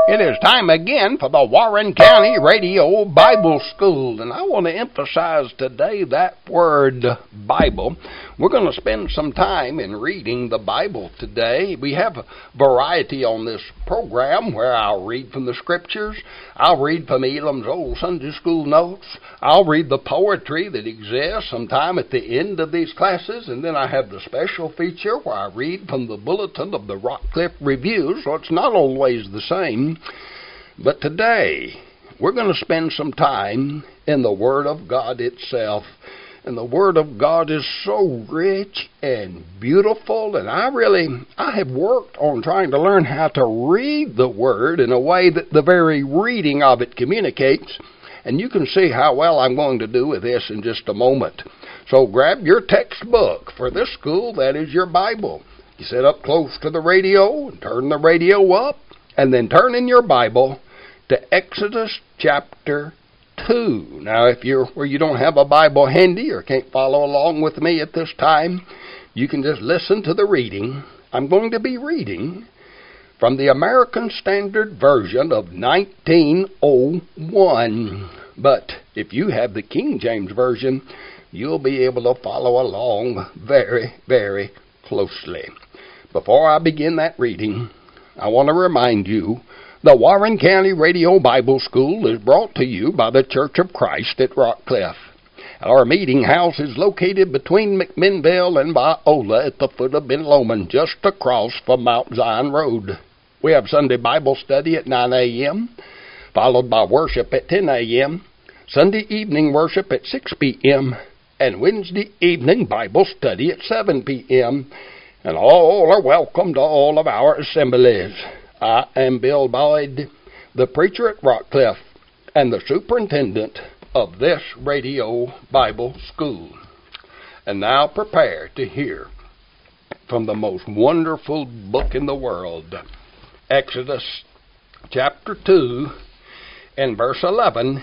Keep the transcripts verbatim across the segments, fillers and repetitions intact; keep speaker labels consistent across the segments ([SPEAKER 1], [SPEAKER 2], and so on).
[SPEAKER 1] It is time again for the Warren County Radio Bible School, and I want to emphasize today that word Bible. We're going to spend some time in reading the Bible today. We have a variety on this program where I'll read from the Scriptures, I'll read from Elam's old Sunday School notes, I'll read the poetry that exists sometime at the end of these classes, and then I have the special feature where I read from the bulletin of the Rockcliffe Review, so it's not always the same. But today, we're going to spend some time in the Word of God itself. And the Word of God is so rich and beautiful, and I really, I have worked on trying to learn how to read the Word in a way that the very reading of it communicates. And you can see how well I'm going to do with this in just a moment. So grab your textbook. For this school, that is your Bible. You sit up close to the radio and turn the radio up, and then turn in your Bible to Exodus chapter two. Now, if you're where you don't have a Bible handy or can't follow along with me at this time, you can just listen to the reading. I'm going to be reading from the American Standard Version of nineteen oh one. But if you have the King James Version, you'll be able to follow along very, very closely. Before I begin that reading, I want to remind you the Warren County Radio Bible School is brought to you by the Church of Christ at Rockcliffe. Our meeting house is located between McMinnville and Biola at the foot of Ben Lomond, just across from Mount Zion Road. We have Sunday Bible study at nine a.m., followed by worship at ten a.m., Sunday evening worship at six p.m., and Wednesday evening Bible study at seven p.m., and all are welcome to all of our assemblies. I am Bill Boyd, the preacher at Rockcliffe, and the superintendent of this radio Bible school. And now prepare to hear from the most wonderful book in the world, Exodus chapter two and verse eleven.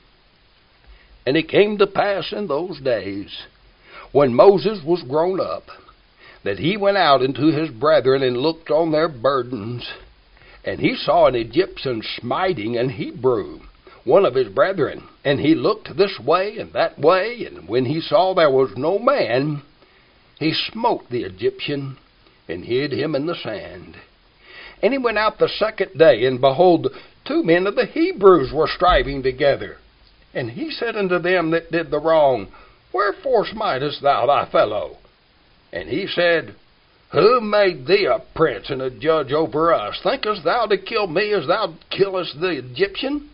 [SPEAKER 1] And it came to pass in those days, when Moses was grown up, that he went out into his brethren and looked on their burdens. And he saw an Egyptian smiting an Hebrew, one of his brethren. And he looked this way and that way, and when he saw there was no man, he smote the Egyptian and hid him in the sand. And he went out the second day, and behold, two men of the Hebrews were striving together. And he said unto them that did the wrong, Wherefore smitest thou thy fellow? And he said, Who made thee a prince and a judge over us? Thinkest thou to kill me as thou killest the Egyptian?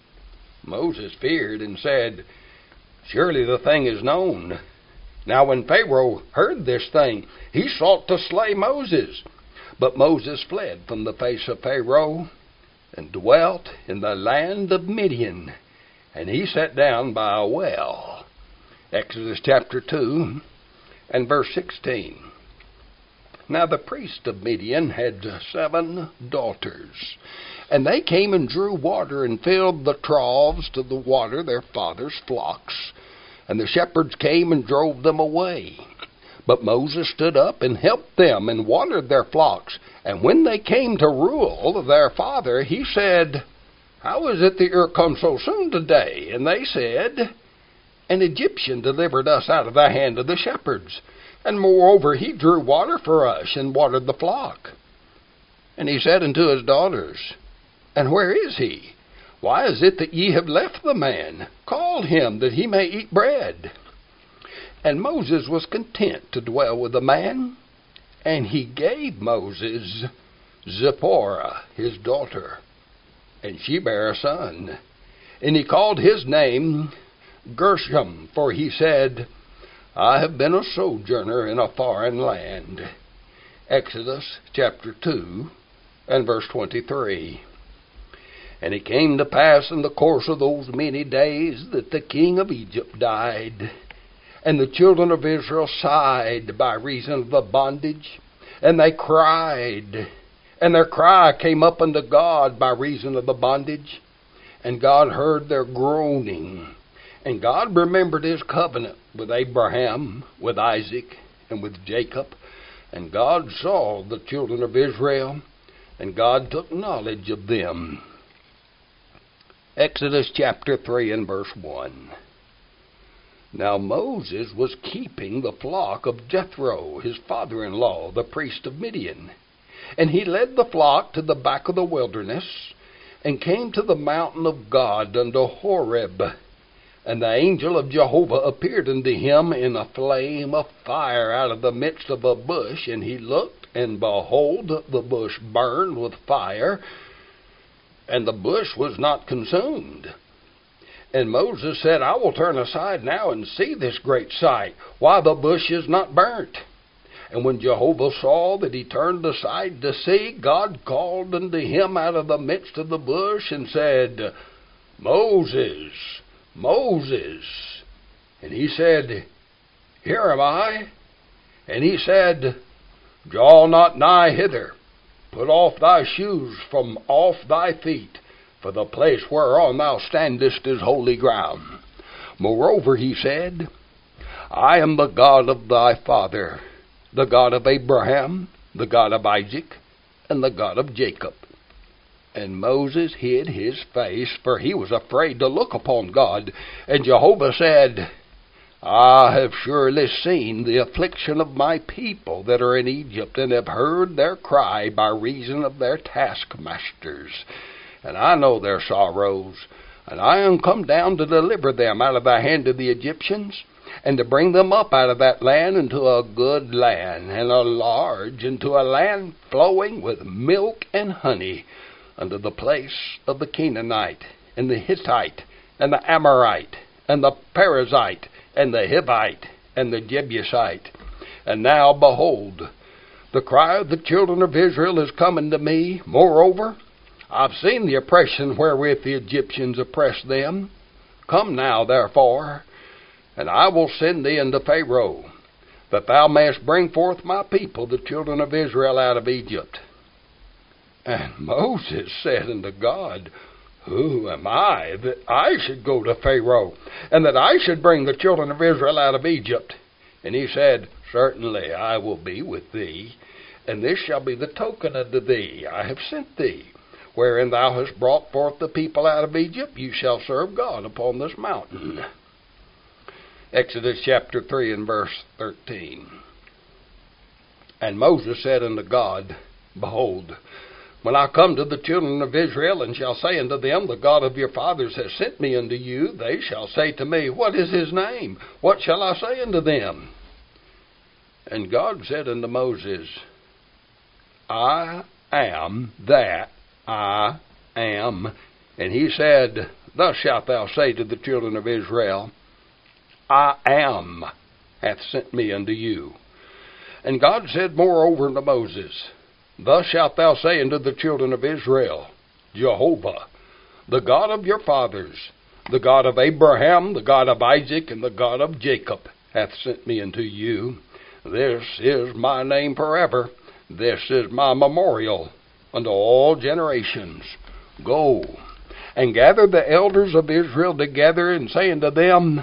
[SPEAKER 1] Moses feared and said, Surely the thing is known. Now when Pharaoh heard this thing, he sought to slay Moses. But Moses fled from the face of Pharaoh and dwelt in the land of Midian. And he sat down by a well. Exodus chapter two and verse sixteen. Now the priest of Midian had seven daughters, and they came and drew water and filled the troughs to the water their father's flocks. And the shepherds came and drove them away. But Moses stood up and helped them and watered their flocks. And when they came to rule their father, he said, How is it that you're come so soon today? And they said, An Egyptian delivered us out of the hand of the shepherds. And moreover, he drew water for us and watered the flock. And he said unto his daughters, And where is he? Why is it that ye have left the man? Call him, that he may eat bread. And Moses was content to dwell with the man, and he gave Moses Zipporah, his daughter, and she bare a son. And he called his name Gershom, for he said, I have been a sojourner in a foreign land. Exodus chapter two and verse twenty-three. And it came to pass in the course of those many days that the king of Egypt died, and the children of Israel sighed by reason of the bondage, and they cried, and their cry came up unto God by reason of the bondage, and God heard their groaning. And God remembered his covenant with Abraham, with Isaac, and with Jacob. And God saw the children of Israel, and God took knowledge of them. Exodus chapter three and verse one. Now Moses was keeping the flock of Jethro, his father-in-law, the priest of Midian. And he led the flock to the back of the wilderness, and came to the mountain of God unto Horeb. And the angel of Jehovah appeared unto him in a flame of fire out of the midst of a bush. And he looked, and behold, the bush burned with fire, and the bush was not consumed. And Moses said, I will turn aside now and see this great sight, why the bush is not burnt. And when Jehovah saw that he turned aside to see, God called unto him out of the midst of the bush, and said, Moses, Moses. And he said, Here am I. And he said, Draw not nigh hither. Put off thy shoes from off thy feet, for the place whereon thou standest is holy ground. Moreover, he said, I am the God of thy father, the God of Abraham, the God of Isaac, and the God of Jacob. And Moses hid his face, for he was afraid to look upon God. And Jehovah said, I have surely seen the affliction of my people that are in Egypt, and have heard their cry by reason of their taskmasters. And I know their sorrows, and I am come down to deliver them out of the hand of the Egyptians, and to bring them up out of that land into a good land, and a large, into a land flowing with milk and honey, unto the place of the Canaanite, and the Hittite, and the Amorite, and the Perizzite, and the Hivite, and the Jebusite. And now, behold, the cry of the children of Israel is coming to me. Moreover, I've seen the oppression wherewith the Egyptians oppressed them. Come now, therefore, and I will send thee unto Pharaoh, that thou mayest bring forth my people, the children of Israel, out of Egypt. And Moses said unto God, Who am I, that I should go to Pharaoh, and that I should bring the children of Israel out of Egypt? And he said, Certainly I will be with thee, and this shall be the token unto thee. I have sent thee. Wherein thou hast brought forth the people out of Egypt, you shall serve God upon this mountain. Exodus chapter three and verse thirteen. And Moses said unto God, Behold, when I come to the children of Israel, and shall say unto them, The God of your fathers has sent me unto you, they shall say to me, What is his name? What shall I say unto them? And God said unto Moses, I am that I am. And he said, Thus shalt thou say to the children of Israel, I am hath sent me unto you. And God said moreover unto Moses, Thus shalt thou say unto the children of Israel, Jehovah, the God of your fathers, the God of Abraham, the God of Isaac, and the God of Jacob, hath sent me unto you. This is my name forever. This is my memorial unto all generations. Go and gather the elders of Israel together, and say unto them,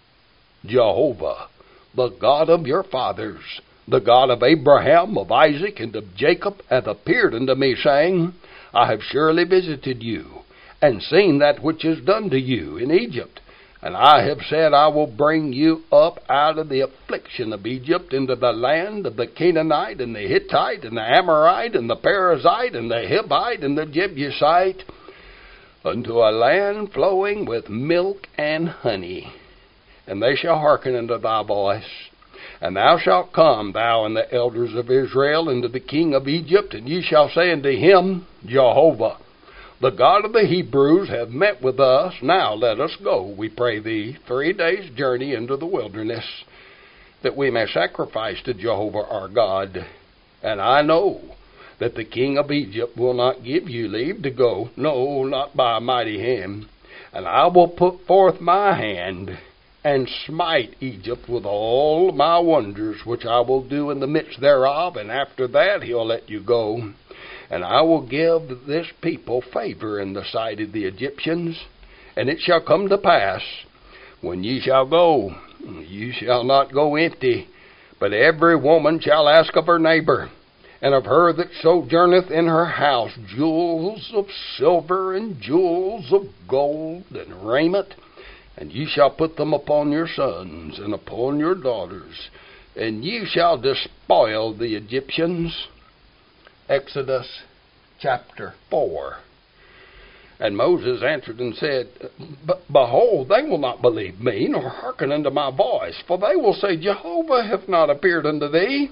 [SPEAKER 1] Jehovah, the God of your fathers, the God of Abraham, of Isaac, and of Jacob, hath appeared unto me, saying, I have surely visited you, and seen that which is done to you in Egypt. And I have said, I will bring you up out of the affliction of Egypt into the land of the Canaanite, and the Hittite, and the Amorite, and the Perizzite, and the Hivite, and the Jebusite, unto a land flowing with milk and honey. And they shall hearken unto thy voice. And thou shalt come, thou and the elders of Israel, unto the king of Egypt, and ye shall say unto him, Jehovah, the God of the Hebrews, hath met with us. Now let us go, we pray thee, three days' journey into the wilderness, that we may sacrifice to Jehovah our God. And I know that the king of Egypt will not give you leave to go, no, not by a mighty hand. And I will put forth my hand, and smite Egypt with all my wonders, which I will do in the midst thereof, and after that he'll let you go. And I will give this people favor in the sight of the Egyptians. And it shall come to pass, when ye shall go, ye shall not go empty, but every woman shall ask of her neighbor, and of her that sojourneth in her house jewels of silver and jewels of gold and raiment, and ye shall put them upon your sons and upon your daughters, and ye shall despoil the Egyptians. Exodus chapter four. And Moses answered and said, Behold, they will not believe me, nor hearken unto my voice, for they will say, Jehovah hath not appeared unto thee.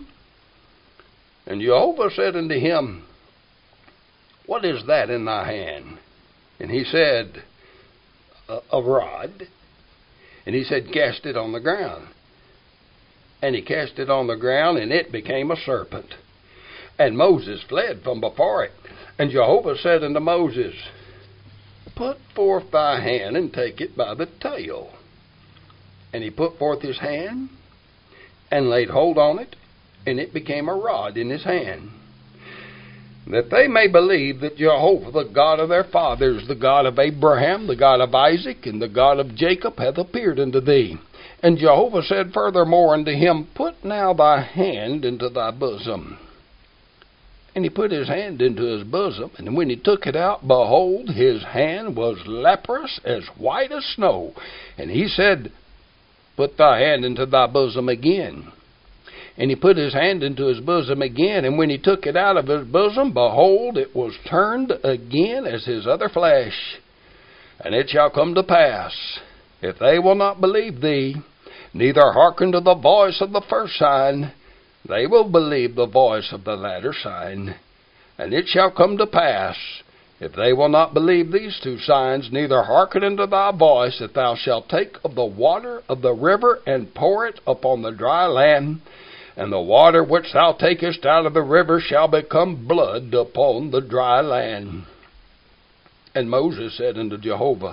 [SPEAKER 1] And Jehovah said unto him, What is that in thy hand? And he said, A, a rod. And he said, Cast it on the ground. And he cast it on the ground, and it became a serpent. And Moses fled from before it. And Jehovah said unto Moses, Put forth thy hand, and take it by the tail. And he put forth his hand, and laid hold on it, and it became a rod in his hand, that they may believe that Jehovah, the God of their fathers, the God of Abraham, the God of Isaac, and the God of Jacob, hath appeared unto thee. And Jehovah said furthermore unto him, Put now thy hand into thy bosom. And he put his hand into his bosom, and when he took it out, behold, his hand was leprous, as white as snow. And he said, Put thy hand into thy bosom again. And he put his hand into his bosom again, and when he took it out of his bosom, behold, it was turned again as his other flesh. And it shall come to pass, if they will not believe thee, neither hearken to the voice of the first sign, they will believe the voice of the latter sign. And it shall come to pass, if they will not believe these two signs, neither hearken unto thy voice, that thou shalt take of the water of the river, and pour it upon the dry land, and the water which thou takest out of the river shall become blood upon the dry land. And Moses said unto Jehovah,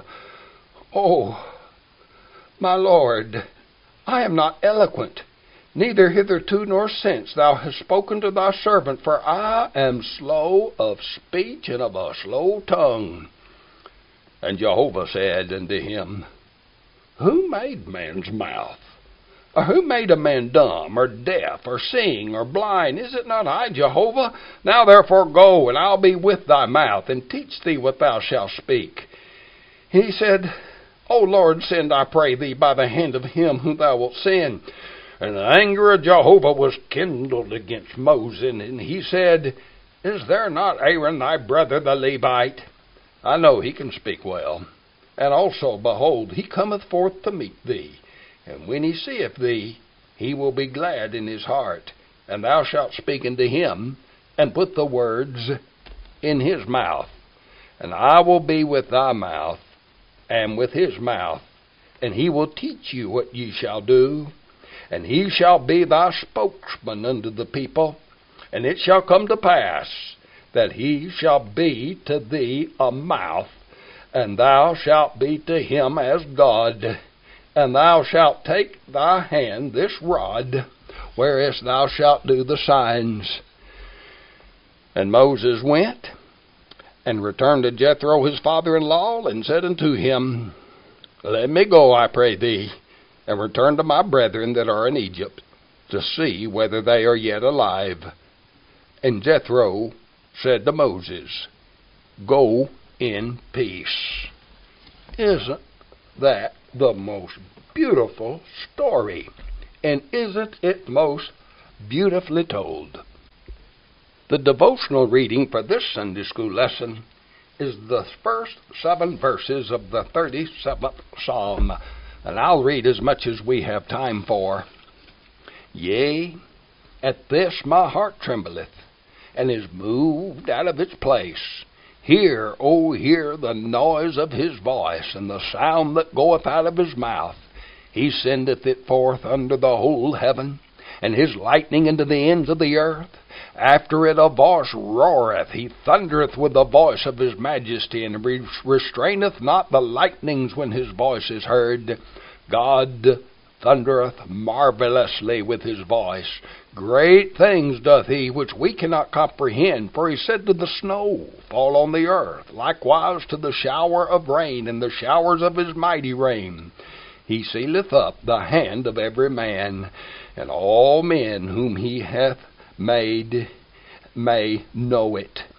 [SPEAKER 1] O my Lord, I am not eloquent, neither hitherto nor since thou hast spoken to thy servant, for I am slow of speech and of a slow tongue. And Jehovah said unto him, Who made man's mouth? Or who made a man dumb, or deaf, or seeing, or blind? Is it not I, Jehovah? Now therefore go, and I'll be with thy mouth, and teach thee what thou shalt speak. He said, O Lord, send, I pray thee, by the hand of him whom thou wilt send. And the anger of Jehovah was kindled against Moses, and he said, Is there not Aaron thy brother the Levite? I know he can speak well. And also, behold, he cometh forth to meet thee. And when he seeth thee, he will be glad in his heart. And thou shalt speak unto him, and put the words in his mouth. And I will be with thy mouth, and with his mouth. And he will teach you what ye shall do. And he shall be thy spokesman unto the people. And it shall come to pass, that he shall be to thee a mouth, and thou shalt be to him as God. And thou shalt take thy hand this rod, whereas thou shalt do the signs. And Moses went, and returned to Jethro his father-in-law, and said unto him, Let me go, I pray thee, and return to my brethren that are in Egypt, to see whether they are yet alive. And Jethro said to Moses, Go in peace. Isn't that the most beautiful story? And isn't it most beautifully told? The devotional reading for this Sunday school lesson is the first seven verses of the thirty-seventh Psalm, and I'll read as much as we have time for. Yea, at this my heart trembleth, and is moved out of its place. Hear, O hear the noise of his voice, and the sound that goeth out of his mouth. He sendeth it forth under the whole heaven, and his lightning into the ends of the earth. After it a voice roareth, he thundereth with the voice of his majesty, and restraineth not the lightnings when his voice is heard. God thundereth marvelously with his voice. Great things doth he which we cannot comprehend. For he said to the snow, Fall on the earth, likewise to the shower of rain, and the showers of his mighty rain. He sealeth up the hand of every man, and all men whom he hath made. may know it.